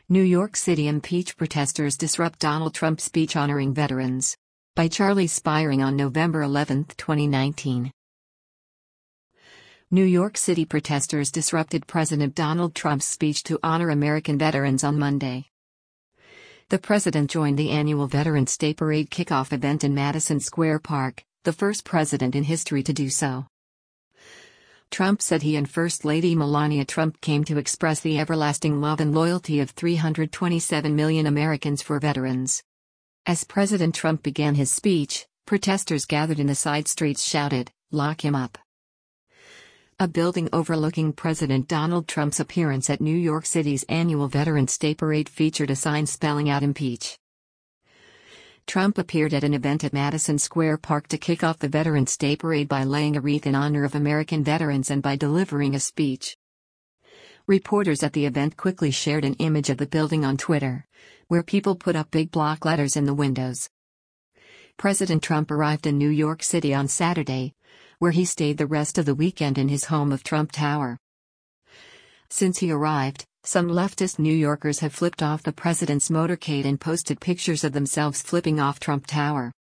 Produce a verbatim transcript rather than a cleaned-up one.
New York City impeach protesters disrupt Donald Trump speech honoring veterans. By Charlie Spiring on November eleventh, twenty nineteen. New York City protesters disrupted President Donald Trump's speech to honor American veterans on Monday. The president joined the annual Veterans Day Parade kickoff event in Madison Square Park, the first president in history to do so. Trump said he and First Lady Melania Trump came to express the everlasting love and loyalty of three hundred twenty-seven million Americans for veterans. As President Trump began his speech, protesters gathered in the side streets shouted, "Lock him up." A building overlooking President Donald Trump's appearance at New York City's annual Veterans Day Parade featured a sign spelling out "Impeach." Trump appeared at an event at Madison Square Park to kick off the Veterans Day Parade by laying a wreath in honor of American veterans and by delivering a speech. Reporters at the event quickly shared an image of the building on Twitter, where people put up big block letters in the windows. President Trump arrived in New York City on Saturday, where he stayed the rest of the weekend in his home of Trump Tower. Since he arrived, some leftist New Yorkers have flipped off the president's motorcade and posted pictures of themselves flipping off Trump Tower.